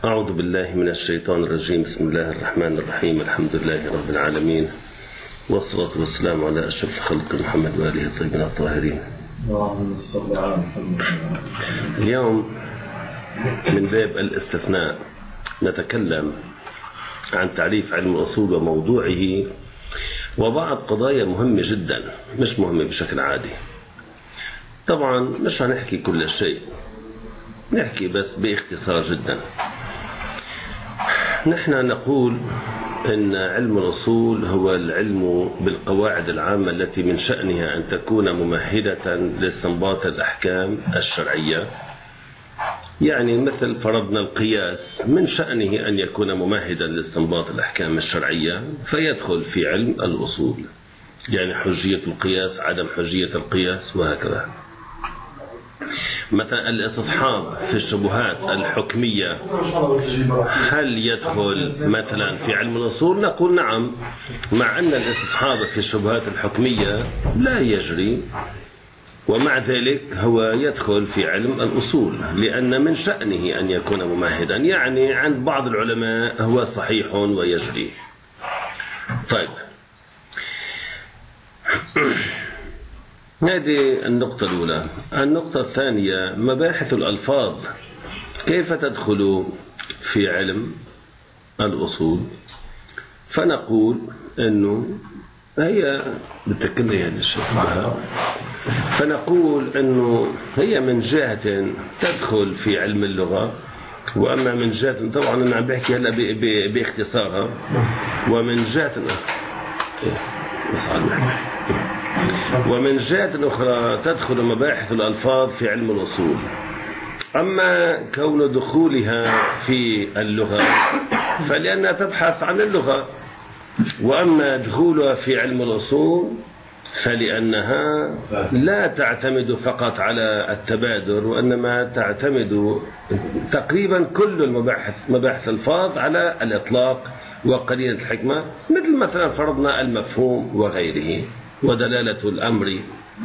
أعوذ بالله من الشيطان الرجيم. بسم الله الرحمن الرحيم. الحمد لله رب العالمين، والصلاة والسلام على أشرف الخلق محمد وآله الطيبين الطاهرين. اليوم من باب الاستثناء نتكلم عن تعريف علم الأصول وموضوعه وبعض قضايا مهمة جدا، مش مهمة بشكل عادي. طبعا مش هنحكي كل شيء، نحكي بس باختصار جدا. نحن نقول إن علم الأصول هو العلم بالقواعد العامة التي من شأنها أن تكون ممهدة لاستنباط الأحكام الشرعية. يعني مثل فرضنا القياس من شأنه أن يكون ممهدا لاستنباط الأحكام الشرعية، فيدخل في علم الأصول، يعني حجية القياس، عدم حجية القياس، وهكذا. مثلا الاستصحاب في الشبهات الحكمية هل يدخل مثلا في علم الأصول؟ نقول نعم، مع أن الاستصحاب في الشبهات الحكمية لا يجري، ومع ذلك هو يدخل في علم الأصول لأن من شأنه أن يكون ممهدا، يعني عند بعض العلماء هو صحيح ويجري. طيب، هذه النقطة الأولى. النقطة الثانية مباحث الألفاظ كيف تدخل في علم الأصول؟ فنقول أنه هي بالتكلم هذا الشيء، فنقول أنه هي من جهة تدخل في علم اللغة، وأما من جهة، طبعا أنا عم بحكي هلا باختصارها، ومن جهة أخرى تدخل مباحث الألفاظ في علم الأصول. أما كون دخولها في اللغة فلأنها تبحث عن اللغة، وأما دخولها في علم الأصول فلأنها لا تعتمد فقط على التبادر، وإنما تعتمد تقريبا كل مباحث الألفاظ على الإطلاق وقليل الحكمة، مثل مثلا فرضنا المفهوم وغيره، ودلالة الأمر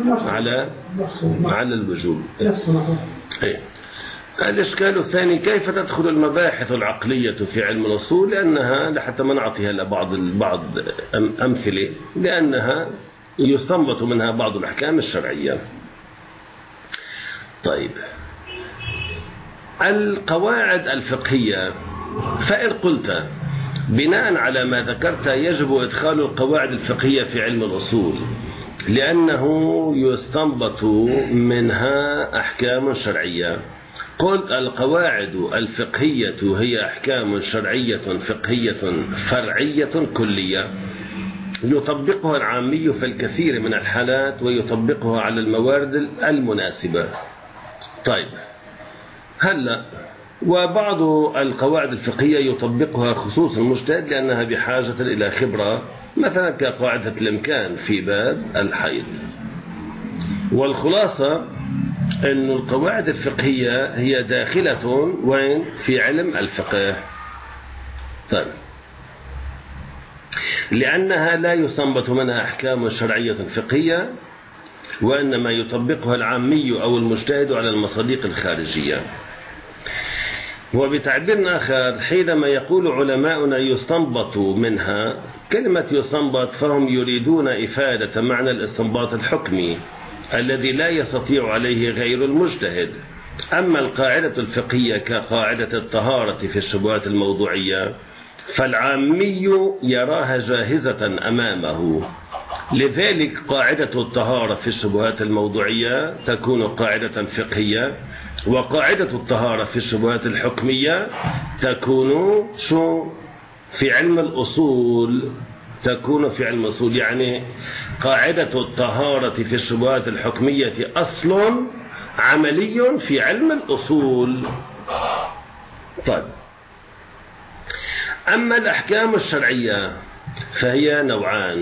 على الوجوب. الإشكال الثاني كيف تدخل المباحث العقلية في علم الأصول؟ لأنها لحتى ما نعطيها بعض أمثلة، لأنها يستنبط منها بعض الأحكام الشرعية. طيب، القواعد الفقهية، فإن قلت بناء على ما ذكرت يجب إدخال القواعد الفقهية في علم الأصول لأنه يستنبط منها أحكام شرعية، قلت القواعد الفقهية هي أحكام شرعية فقهية فرعية كلية يطبقها العامي في الكثير من الحالات ويطبقها على الموارد المناسبة. طيب، هلأ وبعض القواعد الفقهية يطبقها خصوصا المجتهد لأنها بحاجة إلى خبرة، مثلا كقاعدة الإمكان في باب الحيض. والخلاصة أن القواعد الفقهية هي داخلة وين؟ في علم الفقه. طيب، لأنها لا يستنبط منها أحكام شرعية فقهية، وإنما يطبقها العامي أو المجتهد على المصادق الخارجية. وبتعبير آخر، حينما يقول علماؤنا يستنبط منها، كلمة يستنبط فهم يريدون إفادة معنى الاستنباط الحكمي الذي لا يستطيع عليه غير المجتهد. أما القاعدة الفقهية كقاعدة الطهارة في الشبهات الموضوعية فالعامي يراها جاهزة أمامه، لذلك قاعدة الطهارة في الشبهات الموضوعية تكون قاعدة فقهية، وقاعدة الطهارة في الشبهات الحكمية تكون في علم الأصول، تكون في علم الأصول. يعني قاعدة الطهارة في الشبهات الحكمية أصل عملي في علم الأصول. طيب، أما الأحكام الشرعية فهي نوعان،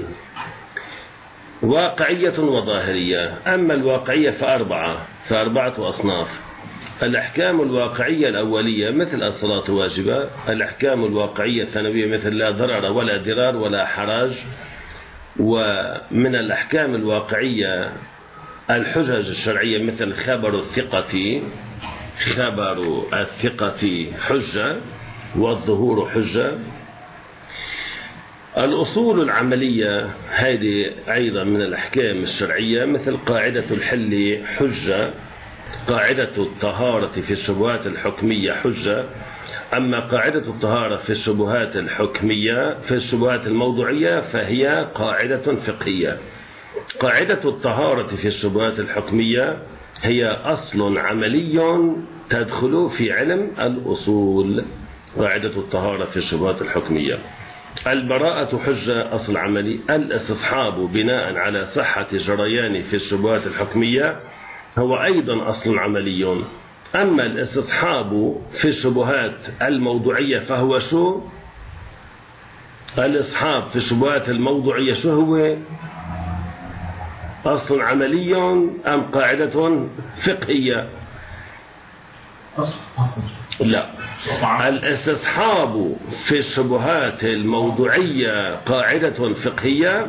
واقعية وظاهرية. أما الواقعية فأربعة أصناف. الأحكام الواقعية الأولية مثل الصلاة واجبة، الأحكام الواقعية الثانوية مثل لا ضرر ولا ضرار ولا حرج. ومن الأحكام الواقعية الحجج الشرعية مثل خبر الثقة حجة، والظهور حجة. الأصول العملية هذه أيضا من الأحكام الشرعية، مثل قاعدة الحل حجة، قاعدة الطهارة في الشبهات الحكمية حجة. أما قاعدة الطهارة في الشبهات الحكمية في الشبهات الموضوعية فهي قاعدة فقهية. قاعدة الطهارة في الشبهات الحكمية هي أصل عملي تدخل في علم الأصول. قاعدة الطهارة في الشبهات الحكمية. البراءة حجة أصل عملي. الاستصحاب بناء على صحة جريان في الشبهات الحكمية هو أيضا أصل عملي. أما الاستصحاب في الشبهات الموضوعية فهو شو؟ الاستصحاب في الشبهات الموضوعية شو هو؟ أصل عملي أم قاعدة فقهية؟ لا، الاستصحاب في الشبهات الموضوعية قاعدة فقهية.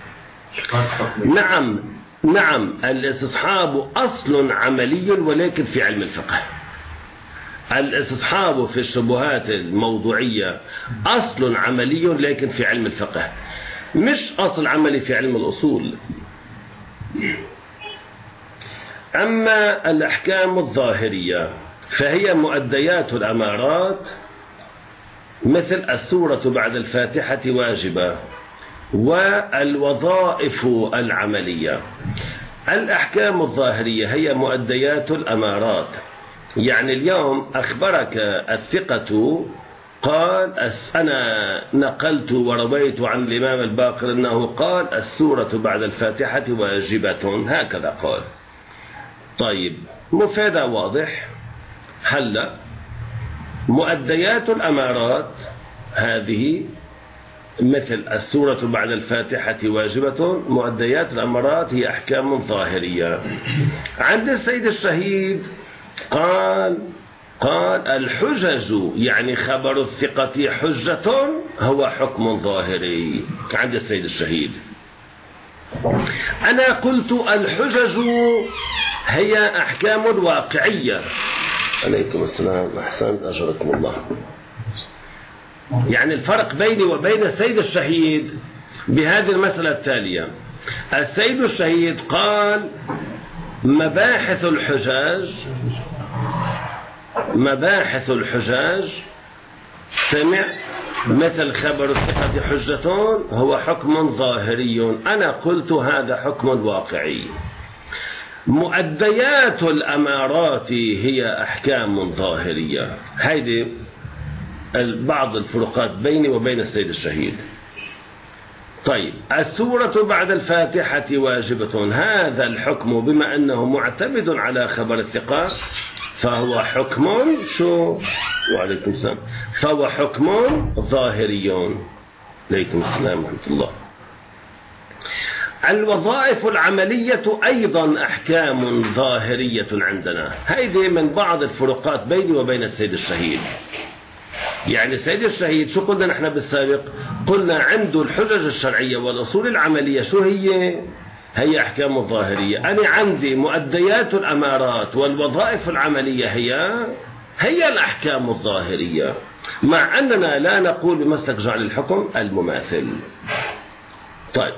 نعم الاستصحاب أصل عملي ولكن في علم الفقه. الاستصحاب في الشبهات الموضوعية أصل عملي لكن في علم الفقه، مش أصل عملي في علم الأصول. أما الأحكام الظاهرية فهي مؤديات الأمارات، مثل السورة بعد الفاتحة واجبة، والوظائف العملية. الأحكام الظاهرية هي مؤديات الأمارات، يعني اليوم أخبرك الثقة قال أنا نقلت ورويت عن الإمام الباقر أنه قال السورة بعد الفاتحة واجبة، هكذا قال. طيب مفادة واضح. هلا مؤديات الأمارات هذه مثل السورة بعد الفاتحة واجبة، مؤديات الأمارات هي أحكام ظاهرية. عند السيد الشهيد قال الحجج يعني خبر الثقة حجة هو حكم ظاهري عند السيد الشهيد. أنا قلت الحجج هي أحكام واقعية. عليكم السلام، أحسنت أجركم الله. يعني الفرق بيني وبين السيد الشهيد بهذه المسألة التالية: السيد الشهيد قال مباحث الحجاج سمع مثل خبر الثقة حجة هو حكم ظاهري. أنا قلت هذا حكم واقعي. مؤديات الأمارات هي أحكام ظاهرية. هذه بعض الفروقات بيني وبين السيد الشهيد. طيب السورة بعد الفاتحة واجبة، هذا الحكم بما أنه معتمد على خبر الثقة فهو حكم شو؟ وعليكم السلام. فهو حكم ظاهري. عليكم السلام ورحمة الله. الوظائف العملية أيضا أحكام ظاهرية عندنا. هذه من بعض الفروقات بيني وبين السيد الشهيد. يعني السيد الشهيد شو قلنا نحن بالسابق؟ قلنا عنده الحجج الشرعية والأصول العملية شو هي أحكام الظاهرية. أنا عندي مؤديات الأمارات والوظائف العملية هي الأحكام الظاهرية، مع أننا لا نقول بمسلك جعل الحكم المماثل. طيب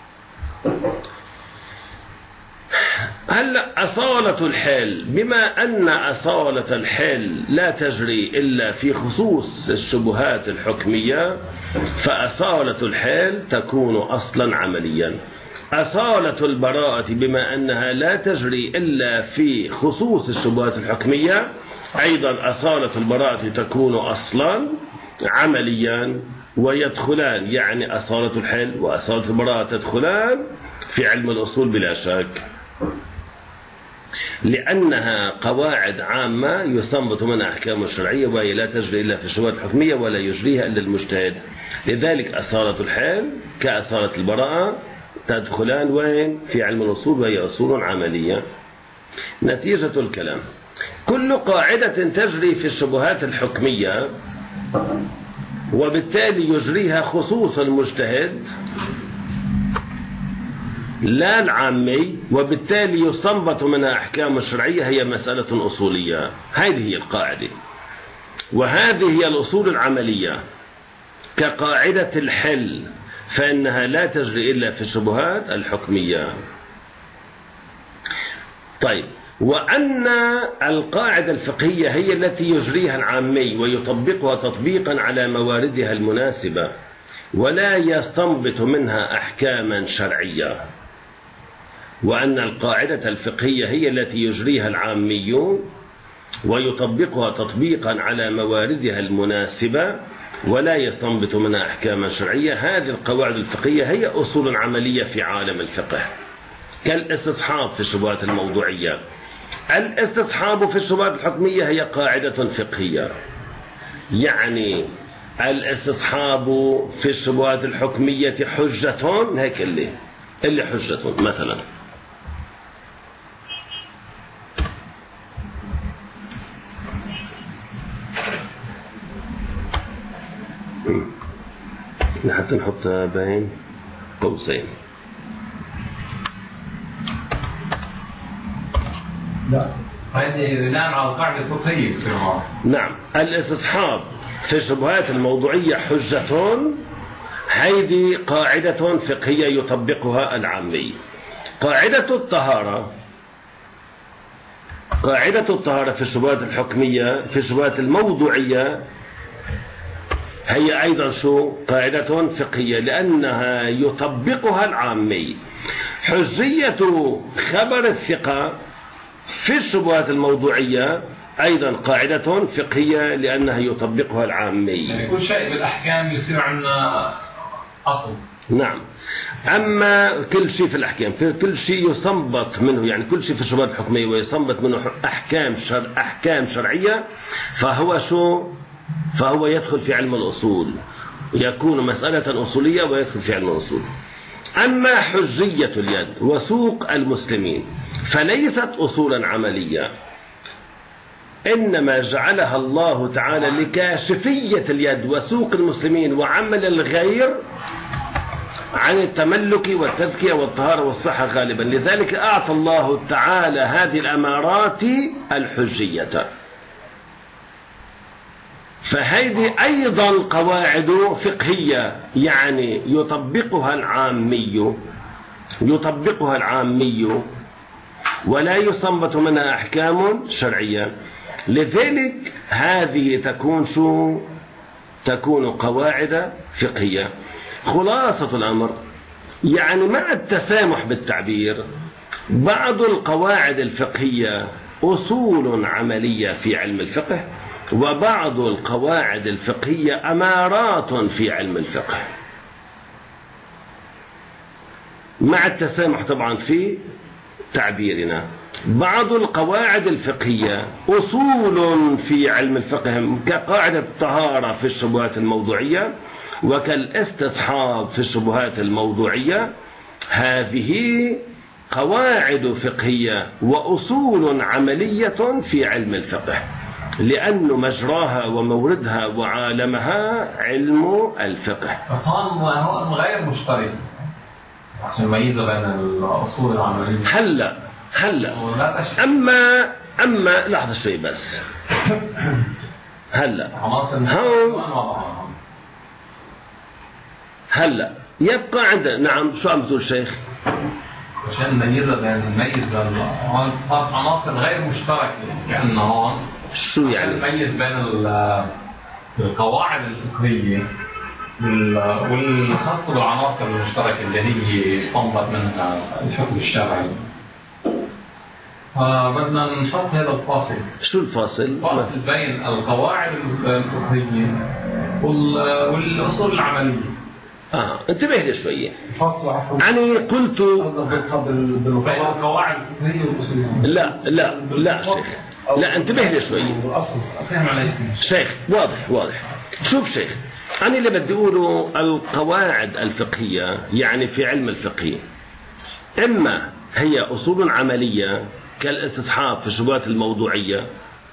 هلا أصالة الحال، بما أن أصالة الحال لا تجري إلا في خصوص الشبهات الحكمية، فأصالة الحال تكون أصلا عمليا. أصالة البراءة بما أنها لا تجري إلا في خصوص الشبهات الحكمية، أيضا أصالة البراءة تكون أصلا عمليا، ويدخلان، يعني أصالة الحل وأصالة البراءة تدخلان في علم الأصول بلا شك، لأنها قواعد عامة يستنبط منها أحكام الشرعية، وهي لا تجري إلا في الشبهات الحكمية ولا يجريها إلا المجتهد. لذلك أصالة الحل كأصالة البراءة تدخلان وين؟ في علم الأصول، وهي أصول عملية. نتيجة الكلام: كل قاعدة تجري في الشبهات الحكمية وبالتالي يجريها خصوص المجتهد لا العامي، وبالتالي يستنبط منها أحكام الشرعية، هي مسألة أصولية. هذه هي القاعدة. وهذه هي الأصول العملية كقاعدة الحل، فإنها لا تجري إلا في الشبهات الحكمية. طيب، وأن القاعدة الفقهية هي التي يجريها العامي ويطبقها تطبيقا على مواردها المناسبة ولا يستنبط منها أحكاما شرعية. وأن القاعدة الفقهية هي التي يجريها العاميون ويطبقها تطبيقا على مواردها المناسبة ولا يستنبط منها أحكاما شرعية. هذه القواعد الفقهية هي أصول عملية في عالم الفقه، كالاستصحاب في الشبهات الموضوعية. الاستصحاب في الشبهات الحكمية هي قاعدة فقهية، يعني الاستصحاب في الشبهات الحكمية حجة، هيك اللي حجة مثلا. حتى نحطها بين قوسين. لا، هذه بناء على القاعدة الفقهية. نعم، الاستصحاب في الشبهات الموضوعية حجة، هذه قاعدة فقهية يطبقها العامي. قاعدة الطهارة في الشبهات الحكمية في الشبهات الموضوعية هي أيضا قاعدة فقهية لأنها يطبقها العامي. حجية خبر الثقة في الشبهات الموضوعية أيضا قاعدة فقهية لأنها يطبقها العامي. يعني كل شيء بالأحكام يصير عندنا أصل. نعم، أما كل شيء في الأحكام، في كل شيء يستنبط منه، يعني كل شيء في الشبهات الحكمية ويستنبط منه أحكام شرعية، فهو يدخل في علم الأصول، يكون مسألة أصولية ويدخل في علم الأصول. أما حجية اليد وسوق المسلمين فليست أصولا عملية، إنما جعلها الله تعالى لكاشفية اليد وسوق المسلمين وعمل الغير عن التملك والتذكية والطهارة والصحة غالبا. لذلك أعطى الله تعالى هذه الأمارات الحجية. فهذه أيضا قواعد فقهية، يعني يطبقها العامي ولا يستنبط منها أحكام شرعية. لذلك هذه تكون قواعد فقهية. خلاصة الأمر، يعني مع التسامح بالتعبير، بعض القواعد الفقهية أصول عملية في علم الفقه، وبعض القواعد الفقهية أمارات في علم الفقه، مع التسامح طبعا في تعبيرنا. بعض القواعد الفقهية أصول في علم الفقه كقاعدة الطهارة في الشبهات الموضوعية وكالاستصحاب في الشبهات الموضوعية. هذه قواعد فقهية وأصول عملية في علم الفقه، لأن مجراها وموردها وعالمها علم الفقه. بس هون غير مشترك عشان نميزها بين الأصول العملية. هلا أما لحظة شوي بس. هلا يبقى عندنا. نعم، شو عم تقول شيخ؟ عشان نميز هون صارت عناصر غير مشتركة، كأنه هون شو يعني؟ نميز بين القواعد الفقهية والخاصة بالعناصر المشتركة اللي هي يستنبط منها الحكم الشرعي. بدنا نحط هذا الفاصل. شو الفاصل؟ الفاصل بين القواعد الفقهية والأصول العملية. انتبه لي شوية. الفاصل يعني قلت بين القواعد الفقهية والأصول العملية. لا شيخ، لا انتبه لي شوية شيخ. واضح. شوف شيخ، أنا اللي بدي أقوله القواعد الفقهية يعني في علم الفقه إما هي أصول عملية كالاستصحاب في الشبهات الموضوعية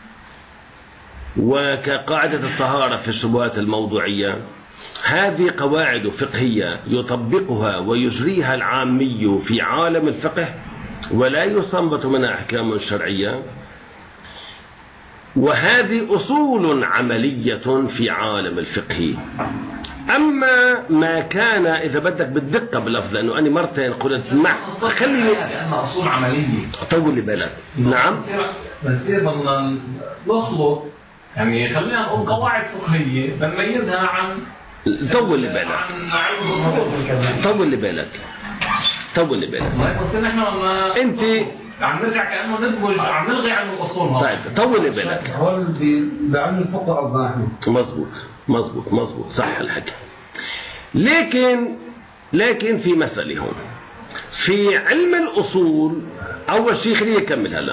وكقاعدة الطهارة في الشبهات الموضوعية. هذه قواعد فقهية يطبقها ويجريها العامي في عالم الفقه ولا يستنبط منها أحكام شرعية. وهذه أصول عملية في عالم الفقه. أما ما كان إذا بدك بالدقة باللفظ، لأنه أنا مرتين قلت خليني لأن أصول عملية طول لي بالك. نعم بنصير بدنا نخلط، يعني خلينا نقول قواعد فقهية بنميزها عن طول لي بالك عن علم الأصول. طول لي بالك طول لي بالك. بس نحن أنت عم نرجع كأنه ندمج، عم نلغي علم الأصول. طيب طول لي بالك. هو بعلم الفقه قصدنا احنا. مزبوط صح الحكي. لكن في مسألة هون في علم الأصول. أول شيء خليني أكمل هلا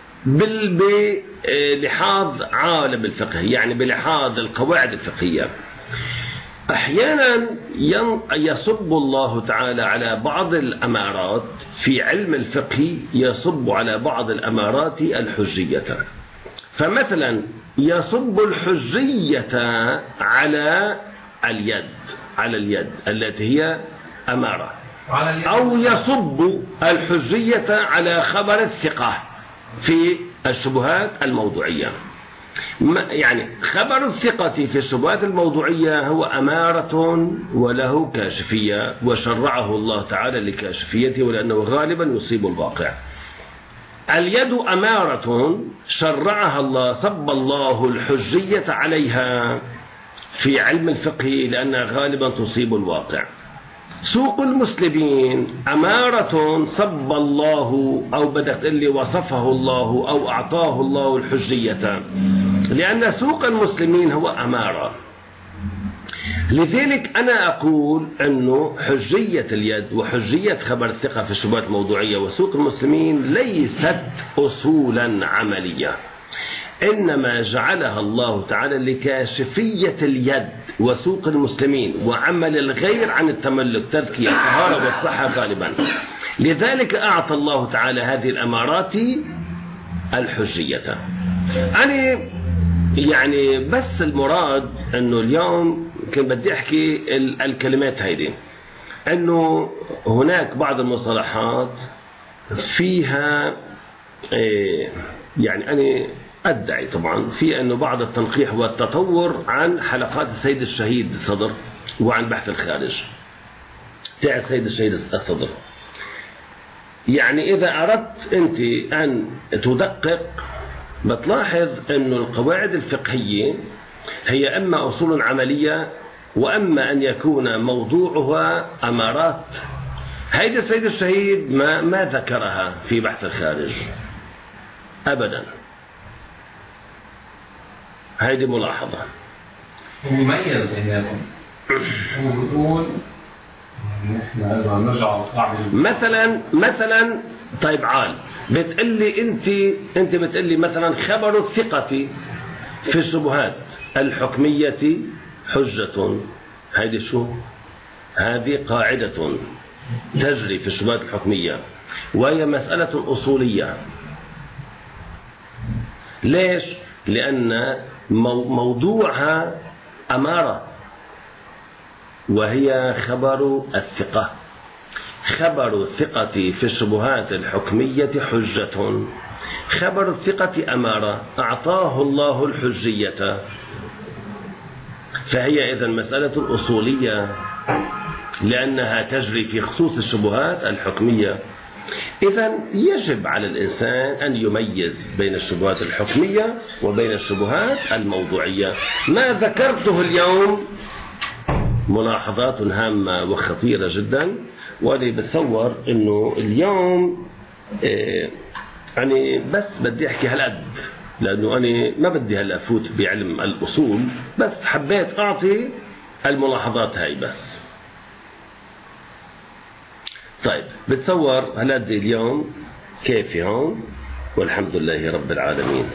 بلحاظ عالم الفقه، يعني بلحاظ القواعد الفقهية. أحيانا يصب الله تعالى على بعض الأمارات في علم الفقه، يصب على بعض الأمارات الحجية. فمثلا يصب الحجية على اليد التي هي أمارة، أو يصب الحجية على خبر الثقة في الشبهات الموضوعية. يعني خبر الثقة في الشبهات الموضوعية هو أمارة وله كاشفية، وشرعه الله تعالى لكاشفيته ولأنه غالبا يصيب الواقع. اليد أمارة شرعها الله، صب الله الحجية عليها في علم الفقه لأنها غالبا تصيب الواقع. سوق المسلمين أمارة صب الله، أو بدك تقول لي وصفه الله أو أعطاه الله الحجية، لأن سوق المسلمين هو أمارة. لذلك أنا أقول أنه حجية اليد وحجية خبر الثقة في الشبهات الموضوعية وسوق المسلمين ليست أصولا عملية، إنما جعلها الله تعالى لكاشفية اليد وسوق المسلمين وعمل الغير عن التملك، تذكية الطهارة والصحة غالبا. لذلك أعطى الله تعالى هذه الأمارات الحجية. أنا يعني بس المراد أنه اليوم كنت بدي أحكي الكلمات هيدي، أنه هناك بعض المصطلحات فيها يعني أنا أدعي طبعا في أنه بعض التنقيح والتطور عن حلقات السيد الشهيد الصدر وعن بحث الخارج تاع السيد الشهيد الصدر. يعني إذا أردت أنت أن تدقق بتلاحظ أنه القواعد الفقهية هي أما أصول عملية وأما أن يكون موضوعها أمارات. هيدا السيد الشهيد ما ذكرها في بحث الخارج أبدا. هيدي ملاحظة. هو يميز بيناتهم. هو بيقول نحن لازم نرجع مثلا طيب عال بتقلي انت بتقلي مثلا خبر الثقة في الشبهات الحكمية حجة. هيدي شو؟ هذه قاعدة تجري في الشبهات الحكمية وهي مسألة أصولية. ليش؟ لأن موضوعها أمارة وهي خبر الثقة. خبر الثقة في الشبهات الحكمية حجة. خبر الثقة أمارة أعطاه الله الحجية، فهي إذن مسألة أصولية لأنها تجري في خصوص الشبهات الحكمية. إذن يجب على الإنسان أن يميز بين الشبهات الحكمية وبين الشبهات الموضوعية. ما ذكرته اليوم ملاحظات هامة وخطيرة جدا، وأنا بتصور أنه اليوم يعني بس بدي أحكي هالقد، لأنه أنا ما بدي هلأ أفوت بعلم الأصول، بس حبيت أعطي الملاحظات هاي بس. طيب بتصور هالقد اليوم كيفي هون، والحمد لله رب العالمين.